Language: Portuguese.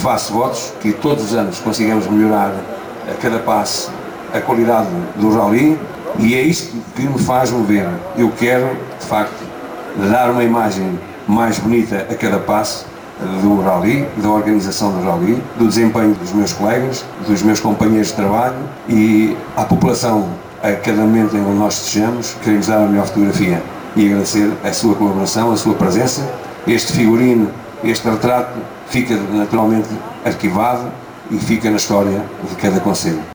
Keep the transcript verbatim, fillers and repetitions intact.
faço votos que todos os anos consigamos melhorar a cada passo a qualidade do rally, e é isto que me faz mover. Eu quero, de facto, dar uma imagem mais bonita a cada passo do rally, da organização do rally, do desempenho dos meus colegas, dos meus companheiros de trabalho, e à população, a cada momento em que nós estejamos, queremos dar a melhor fotografia e agradecer a sua colaboração, a sua presença. Este figurino, este retrato fica naturalmente arquivado e fica na história de cada concelho.